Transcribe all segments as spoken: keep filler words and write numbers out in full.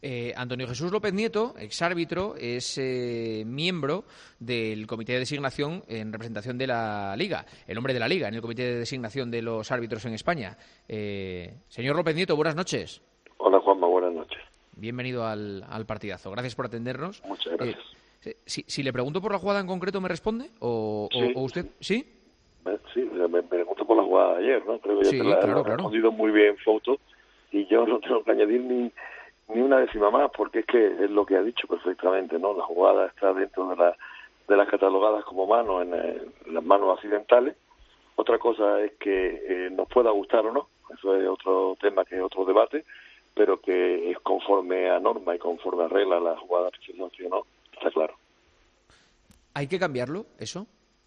Eh, Antonio Jesús López Nieto, exárbitro, es eh, miembro del comité de designación en representación de la Liga, el hombre de la Liga en el comité de designación de los árbitros en España. Eh, señor López Nieto, buenas noches. Hola Juanma, buenas noches. Bienvenido al, al partidazo. Gracias por atendernos. Muchas gracias. Eh, si, si le pregunto por la jugada en concreto, ¿me responde? ¿O, sí, o, o usted? ¿Sí? Sí, me pregunto por la jugada de ayer, ¿no? Creo que ya sí, te la claro, he claro. respondido muy bien, Foto, y yo no tengo que añadir ni ni una décima más, porque es que es lo que ha dicho perfectamente, ¿no? La jugada está dentro de, la, de las catalogadas como manos en, en las manos accidentales. Otra cosa es que eh, nos pueda gustar o no, eso es otro tema, que es otro debate, pero que es conforme a norma y conforme a regla la jugada que se sancionó, está claro. ¿Hay que cambiarlo, eso?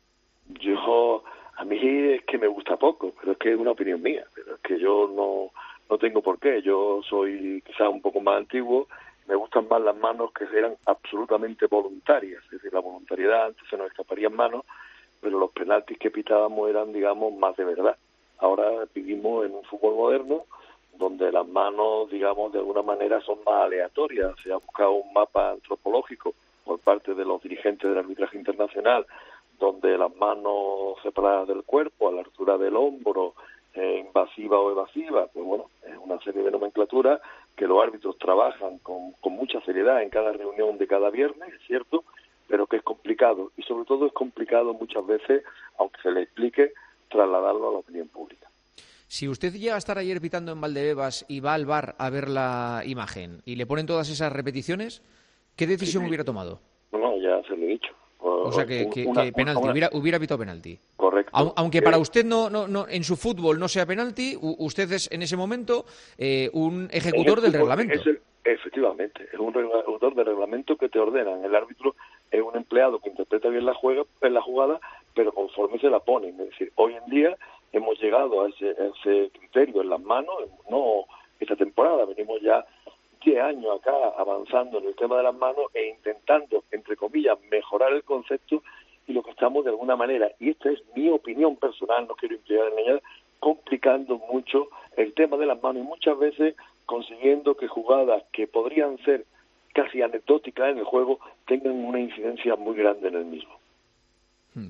Yo, a mí es que me gusta poco, pero es que es una opinión mía, pero es que yo no... No tengo por qué, yo soy quizás un poco más antiguo, me gustan más las manos que eran absolutamente voluntarias, es decir, la voluntariedad antes se nos escaparían manos, pero los penaltis que pitábamos eran, digamos, más de verdad. Ahora vivimos en un fútbol moderno donde las manos, digamos, de alguna manera son más aleatorias, se ha buscado un mapa antropológico por parte de los dirigentes del arbitraje internacional, donde las manos separadas del cuerpo, a la altura del hombro, Eh, invasiva o evasiva, pues bueno, es una serie de nomenclaturas que los árbitros trabajan con, con mucha seriedad en cada reunión de cada viernes, es cierto, pero que es complicado, y sobre todo es complicado muchas veces, aunque se le explique, trasladarlo a la opinión pública. Si usted llega a estar ayer pitando en Valdebebas y va al V A R a ver la imagen y le ponen todas esas repeticiones, ¿qué decisión Sí, hubiera tomado? No, no, ya se lo he dicho. O sea, que, que, una, que penalti, una... hubiera, hubiera pitado penalti. Correcto. Aunque para usted no, no, no, en su fútbol no sea penalti, usted es en ese momento eh, un ejecutor del reglamento. Es el, efectivamente, es un ejecutor del reglamento que te ordenan. El árbitro es un empleado que interpreta bien la, juega, en la jugada, pero conforme se la ponen. Es decir, hoy en día hemos llegado a ese, a ese criterio en las manos, no esta temporada, venimos ya diez años acá avanzando en el tema de las manos e intentando, entre comillas, mejorar el concepto, y lo que estamos de alguna manera, y esta es mi opinión personal, no quiero implicar en ella, complicando mucho el tema de las manos y muchas veces consiguiendo que jugadas que podrían ser casi anecdóticas en el juego tengan una incidencia muy grande en el mismo. Hmm.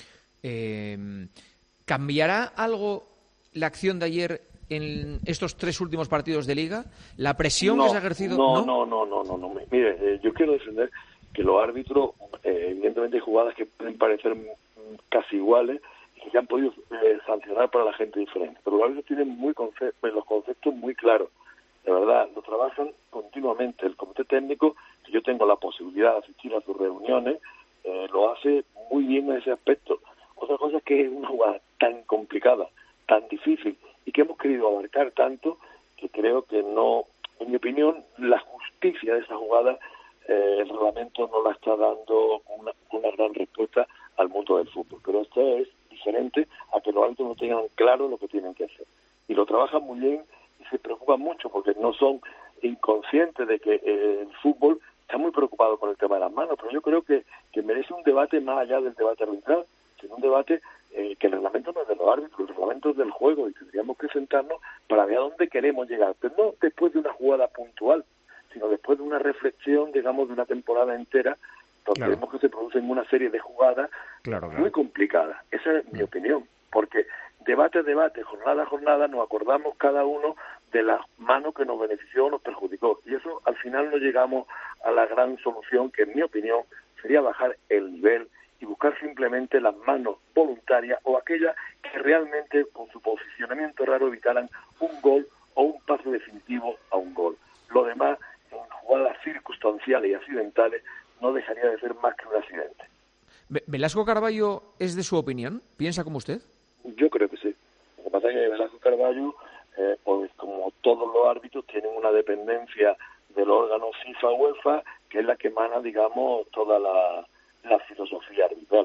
Eh, ¿Cambiará algo la acción de ayer en estos tres últimos partidos de Liga? ¿La presión no, que se ha ejercido? No, no, no, no, no. no. Mire, eh, yo quiero defender que los árbitros, eh, evidentemente hay jugadas que pueden parecer casi iguales y que se han podido eh, sancionar para la gente diferente, pero los árbitros tienen muy conce- los conceptos muy claros, de verdad, lo trabajan continuamente. El comité técnico, que yo tengo la posibilidad de asistir a sus reuniones, eh, lo hace muy bien en ese aspecto. Otra cosa es que es una jugada tan complicada, tan difícil, y que hemos querido abarcar tanto, que creo que no, en mi opinión, la justicia de esa jugada, eh, el reglamento no la está dando una, una gran respuesta al mundo del fútbol. Pero esto es diferente a que los árbitros no tengan claro lo que tienen que hacer. Y lo trabajan muy bien y se preocupan mucho porque no son inconscientes de que eh, el fútbol está muy preocupado con el tema de las manos, pero yo creo que, que merece un debate más allá del debate arbitral, sino un debate eh, que el reglamento no es de los árbitros, el reglamento es del juego, y tendríamos que sentarnos para ver a dónde queremos llegar, pero no después de una jugada puntual, sino después de una reflexión, digamos, de una temporada entera, donde Claro. vemos que se producen una serie de jugadas Claro, claro. muy complicadas. Esa es mi opinión, porque debate a debate, jornada a jornada, nos acordamos cada uno de las manos que nos benefició o nos perjudicó, y eso al final no llegamos a la gran solución, que en mi opinión sería bajar el nivel y buscar simplemente las manos voluntarias o aquellas que realmente con su posicionamiento raro evitaran un gol o un pase definitivo a un gol. Lo demás, en jugadas circunstanciales y accidentales, no dejaría de ser más que un accidente. ¿Velasco Carballo es de su opinión? ¿Piensa como usted? Yo creo que sí. Lo que pasa es que Velasco Carballo, eh, pues como todos los árbitros, tienen una dependencia del órgano FIFA-UEFA, que es la que emana, digamos, toda la, la filosofía arbitral.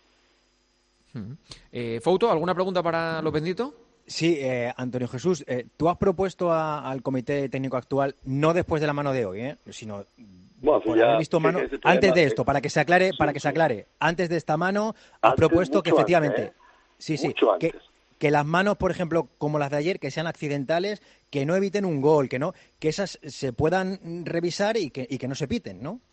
Hmm. Eh, Fouto, ¿alguna pregunta para López Nieto? Sí, eh, Antonio Jesús, eh, tú has propuesto a, al comité técnico actual, no después de la mano de hoy, eh, sino bueno, por ya, haber visto mano antes de esto, para que se aclare, sí, para que sí. se aclare, antes de esta mano has Antes, propuesto que efectivamente, antes, ¿eh? sí, sí, mucho que, antes. que las manos, por ejemplo, como las de ayer, que sean accidentales, que no eviten un gol, que no, que esas se puedan revisar y que, y que no se piten, ¿no?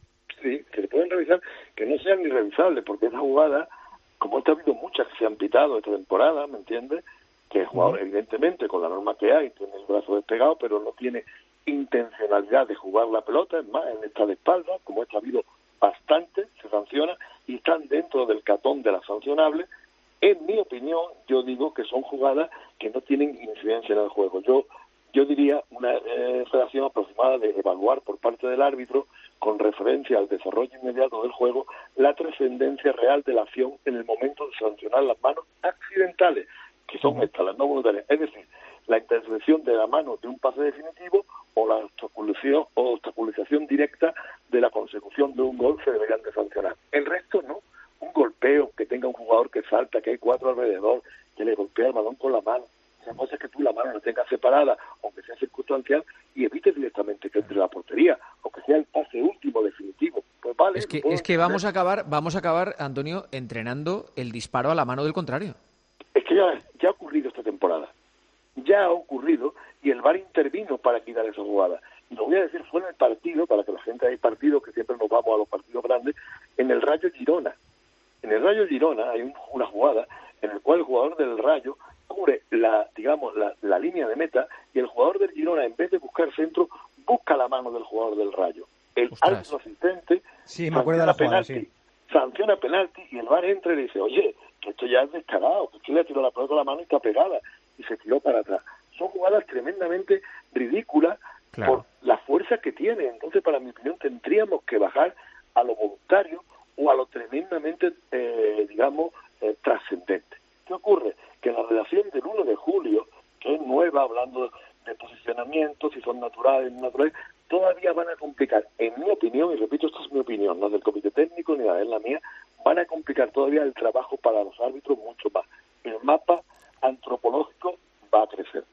Sí, que se pueden revisar, que no sean ni revisables, porque esa jugada, como ha habido muchas que se han pitado esta temporada, ¿me entiendes? Que el jugador, evidentemente, con la norma que hay, tiene el brazo despegado, pero no tiene intencionalidad de jugar la pelota, es más, en esta de espalda, como esta ha habido bastante, se sanciona, y están dentro del catón de las sancionables. En mi opinión, yo digo que son jugadas que no tienen incidencia en el juego. Yo yo diría una eh, relación aproximada de evaluar por parte del árbitro, con referencia al desarrollo inmediato del juego, la trascendencia real de la acción en el momento de sancionar las manos accidentales, que son estas, las no voluntarias. Es decir, la intercepción de la mano de un pase definitivo o la obstaculización, o obstaculización directa de la consecución de un gol se deberían de sancionar. El resto no. Un golpeo, que tenga un jugador que salta, que hay cuatro alrededor, que le golpea el balón con la mano. Esa cosa es que tú la mano la tengas separada, aunque sea circunstancial, y evites directamente que entre la portería, o que sea el pase último definitivo. Pues vale. Es que, es que vamos a acabar, vamos a acabar, Antonio, entrenando el disparo a la mano del contrario. Es que ya, ya ha ocurrido esta temporada. Ya ha ocurrido y el V A R intervino para quitar esa jugada. Y lo voy a decir, fue en el partido, para que la gente haya partido, que siempre nos vamos a los partidos grandes, en el Rayo Girona. En el Rayo Girona hay un, una jugada en la cual el jugador del Rayo cubre la, digamos, la, la línea de meta, y el jugador del Girona, en vez de buscar centro, busca la mano del jugador del Rayo. El árbitro asistente sí, me acuerdo de la jugada, penalti, sí. sanciona penalti, y el V A R entra y le dice, oye, que esto ya es descarado, que le tiró la pelota a la mano y está pegada, y se tiró para atrás. Son jugadas tremendamente ridículas, claro, por la fuerza que tiene. Entonces, para mi opinión, tendríamos que bajar a lo voluntario o a lo tremendamente, eh, digamos, eh, trascendente. ¿Qué ocurre? Que la redacción del uno de julio, que es nueva, hablando de posicionamientos, si son naturales, no naturales, todavía van a complicar, en mi opinión, y repito, esto es mi opinión, no es del comité técnico ni la es la mía, van a complicar todavía el trabajo para los árbitros mucho más. El mapa antropológico va a crecer.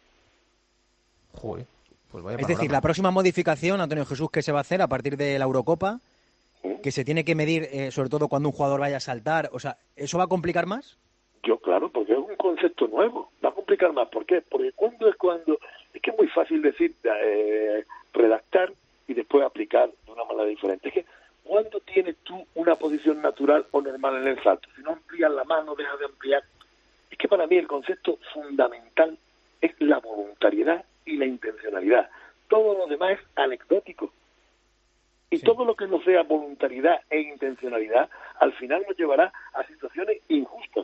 Joder, pues vaya es decir, la próxima modificación, Antonio Jesús, que se va a hacer a partir de la Eurocopa, ¿sí?, que se tiene que medir, eh, sobre todo cuando un jugador vaya a saltar, o sea, ¿eso va a complicar más? Yo, claro, porque es un concepto nuevo, va a complicar más. ¿Por qué? Porque cuando es cuando, es que es muy fácil decir, eh, redactar y después aplicar de una manera diferente. Es que, ¿cuándo tienes tú una posición natural o normal en el salto? Si no amplías la mano, dejas de ampliar. Es que para mí el concepto fundamental es la voluntariedad y la intencionalidad. Todo lo demás es anecdótico. Y sí, todo lo que no sea voluntariedad e intencionalidad, al final nos llevará a situaciones injustas.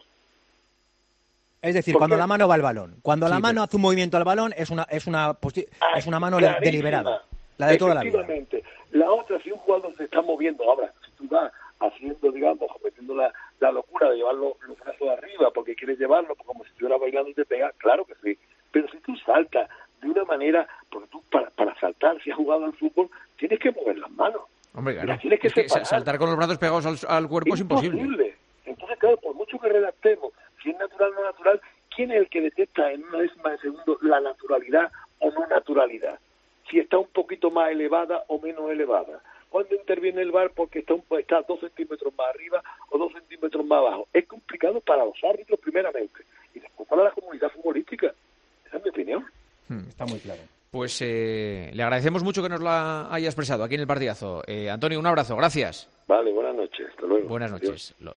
Es decir, cuando la mano va al balón, cuando sí, la mano pero... hace un movimiento al balón, es una es una ah, es una mano deliberada, la de toda la vida. La otra, si un jugador se está moviendo, ahora, si tú vas haciendo, digamos, cometiendo la, la locura de llevar los, los brazos arriba porque quieres llevarlo como si estuviera bailando y te pega, claro que sí. Pero si tú saltas de una manera, porque tú para, para saltar, si has jugado al fútbol, tienes que mover las manos. Hombre, claro. Tienes que, es que saltar con los brazos pegados al, al cuerpo es imposible. imposible. Entonces, claro, por mucho que redactemos, si es natural o no natural, ¿quién es el que detecta en una décima de segundo la naturalidad o no naturalidad? Si está un poquito más elevada o menos elevada. ¿Cuándo interviene el V A R porque está, un, está dos centímetros más arriba o dos centímetros más abajo? Es complicado para los árbitros primeramente y después para la comunidad futbolística. Esa es mi opinión. Hmm, está muy claro. Pues eh, le agradecemos mucho que nos la haya expresado aquí en el partidazo. Eh, Antonio, un abrazo, gracias. Vale, buenas noches. Hasta luego. Buenas noches. Adiós.